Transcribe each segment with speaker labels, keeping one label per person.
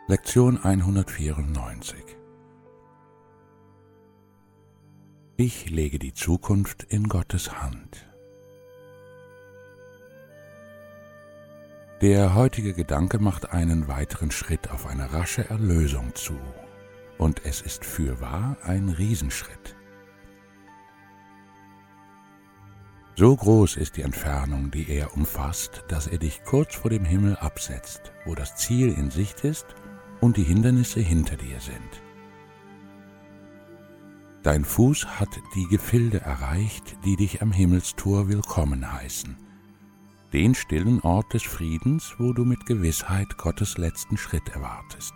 Speaker 1: Lektion 194. Ich lege die Zukunft in Gottes Hand. Der heutige Gedanke macht einen weiteren Schritt auf eine rasche Erlösung zu, und es ist fürwahr ein Riesenschritt. So groß ist die Entfernung, die er umfasst, dass er dich kurz vor dem Himmel absetzt, wo das Ziel in Sicht ist und die Hindernisse hinter dir sind. Dein Fuß hat die Gefilde erreicht, die dich am Himmelstor willkommen heißen, den stillen Ort des Friedens, wo du mit Gewissheit Gottes letzten Schritt erwartest.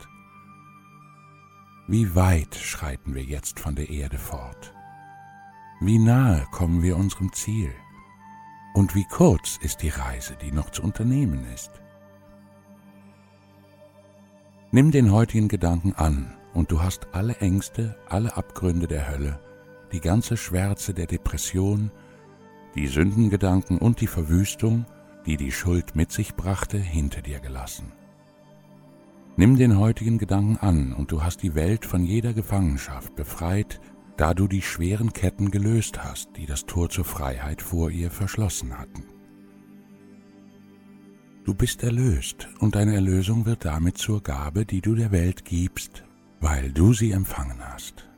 Speaker 1: Wie weit schreiten wir jetzt von der Erde fort? Wie nahe kommen wir unserem Ziel? Und wie kurz ist die Reise, die noch zu unternehmen ist? Nimm den heutigen Gedanken an, und du hast alle Ängste, alle Abgründe der Hölle, die ganze Schwärze der Depression, die Sündengedanken und die Verwüstung, die die Schuld mit sich brachte, hinter dir gelassen. Nimm den heutigen Gedanken an, und du hast die Welt von jeder Gefangenschaft befreit, da du die schweren Ketten gelöst hast, die das Tor zur Freiheit vor ihr verschlossen hatten. Du bist erlöst, und deine Erlösung wird damit zur Gabe, die du der Welt gibst, weil du sie empfangen hast.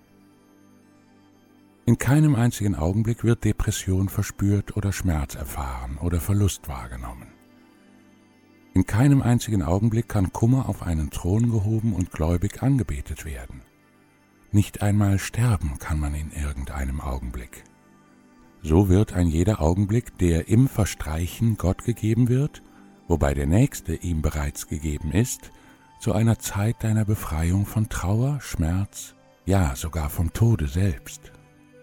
Speaker 1: In keinem einzigen Augenblick wird Depression verspürt oder Schmerz erfahren oder Verlust wahrgenommen. In keinem einzigen Augenblick kann Kummer auf einen Thron gehoben und gläubig angebetet werden. Nicht einmal sterben kann man in irgendeinem Augenblick. So wird ein jeder Augenblick, der im Verstreichen Gott gegeben wird, wobei der nächste ihm bereits gegeben ist, zu einer Zeit deiner Befreiung von Trauer, Schmerz, ja sogar vom Tode selbst.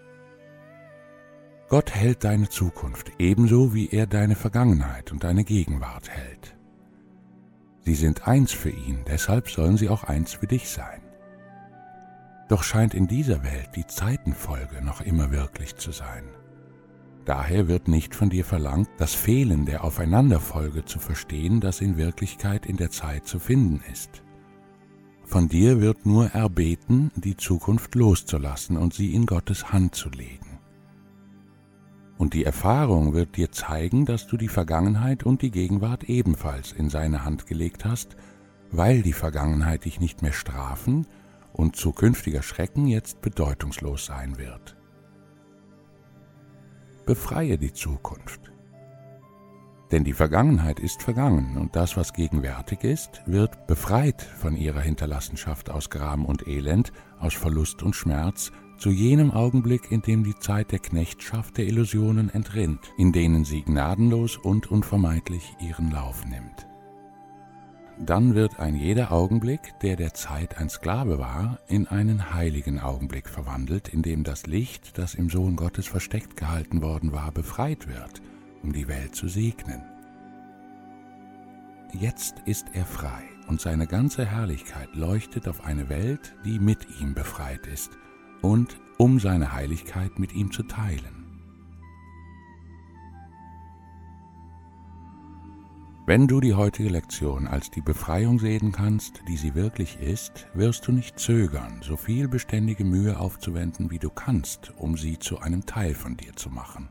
Speaker 1: Gott hält deine Zukunft ebenso, wie er deine Vergangenheit und deine Gegenwart hält. Sie sind eins für ihn, deshalb sollen sie auch eins für dich sein. Doch scheint in dieser Welt die Zeitenfolge noch immer wirklich zu sein. Daher wird nicht von dir verlangt, das Fehlen der Aufeinanderfolge zu verstehen, das in Wirklichkeit in der Zeit zu finden ist. Von dir wird nur erbeten, die Zukunft loszulassen und sie in Gottes Hand zu legen. Und die Erfahrung wird dir zeigen, dass du die Vergangenheit und die Gegenwart ebenfalls in seine Hand gelegt hast, weil die Vergangenheit dich nicht mehr strafen und zukünftiger Schrecken jetzt bedeutungslos sein wird. Befreie die Zukunft. Denn die Vergangenheit ist vergangen, und das, was gegenwärtig ist, wird befreit von ihrer Hinterlassenschaft aus Gram und Elend, aus Verlust und Schmerz, zu jenem Augenblick, in dem die Zeit der Knechtschaft der Illusionen entrinnt, in denen sie gnadenlos und unvermeidlich ihren Lauf nimmt. Dann wird ein jeder Augenblick, der der Zeit ein Sklave war, in einen heiligen Augenblick verwandelt, in dem das Licht, das im Sohn Gottes versteckt gehalten worden war, befreit wird, um die Welt zu segnen. Jetzt ist er frei, und seine ganze Herrlichkeit leuchtet auf eine Welt, die mit ihm befreit ist, und um seine Heiligkeit mit ihm zu teilen. Wenn du die heutige Lektion als die Befreiung sehen kannst, die sie wirklich ist, wirst du nicht zögern, so viel beständige Mühe aufzuwenden, wie du kannst, um sie zu einem Teil von dir zu machen.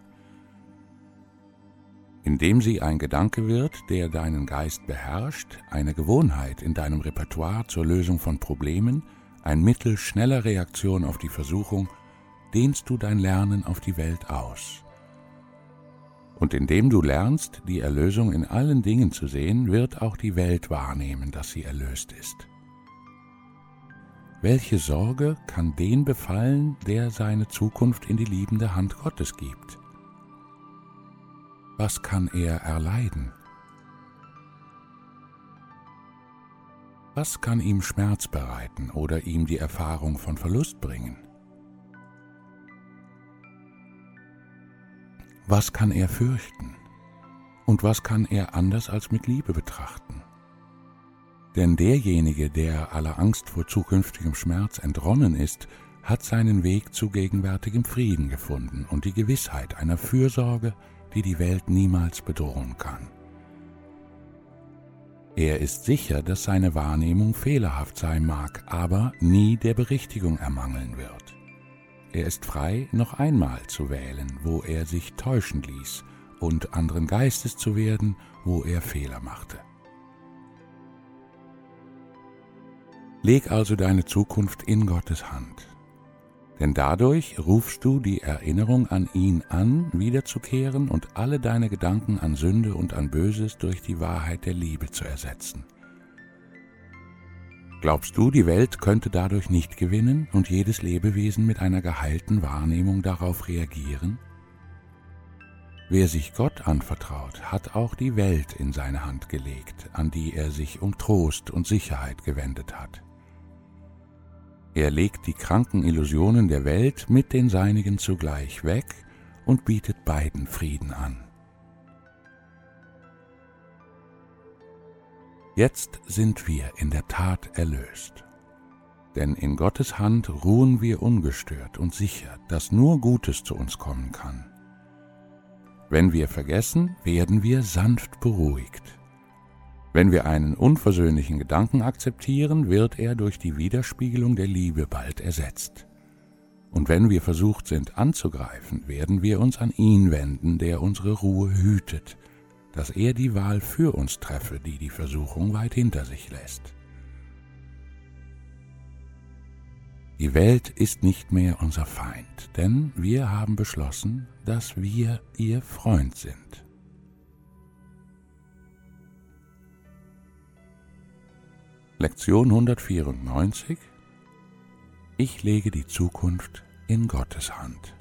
Speaker 1: Indem sie ein Gedanke wird, der deinen Geist beherrscht, eine Gewohnheit in deinem Repertoire zur Lösung von Problemen, ein Mittel schneller Reaktion auf die Versuchung, dehnst du dein Lernen auf die Welt aus. Und indem du lernst, die Erlösung in allen Dingen zu sehen, wird auch die Welt wahrnehmen, dass sie erlöst ist. Welche Sorge kann den befallen, der seine Zukunft in die liebende Hand Gottes gibt? Was kann er erleiden? Was kann ihm Schmerz bereiten oder ihm die Erfahrung von Verlust bringen? Was kann er fürchten? Und was kann er anders als mit Liebe betrachten? Denn derjenige, der aller Angst vor zukünftigem Schmerz entronnen ist, hat seinen Weg zu gegenwärtigem Frieden gefunden und die Gewissheit einer Fürsorge, die die Welt niemals bedrohen kann. Er ist sicher, dass seine Wahrnehmung fehlerhaft sein mag, aber nie der Berichtigung ermangeln wird. Er ist frei, noch einmal zu wählen, wo er sich täuschen ließ, und anderen Geistes zu werden, wo er Fehler machte. Leg also deine Zukunft in Gottes Hand, denn dadurch rufst du die Erinnerung an ihn an, wiederzukehren und alle deine Gedanken an Sünde und an Böses durch die Wahrheit der Liebe zu ersetzen. Glaubst du, die Welt könnte dadurch nicht gewinnen und jedes Lebewesen mit einer geheilten Wahrnehmung darauf reagieren? Wer sich Gott anvertraut, hat auch die Welt in seine Hand gelegt, an die er sich um Trost und Sicherheit gewendet hat. Er legt die kranken Illusionen der Welt mit den seinigen zugleich weg und bietet beiden Frieden an. Jetzt sind wir in der Tat erlöst, denn in Gottes Hand ruhen wir ungestört und sicher, dass nur Gutes zu uns kommen kann. Wenn wir vergessen, werden wir sanft beruhigt. Wenn wir einen unversöhnlichen Gedanken akzeptieren, wird er durch die Widerspiegelung der Liebe bald ersetzt. Und wenn wir versucht sind anzugreifen, werden wir uns an ihn wenden, der unsere Ruhe hütet, dass er die Wahl für uns treffe, die die Versuchung weit hinter sich lässt. Die Welt ist nicht mehr unser Feind, denn wir haben beschlossen, dass wir ihr Freund sind. Lektion 194. Ich lege die Zukunft in Gottes Hand.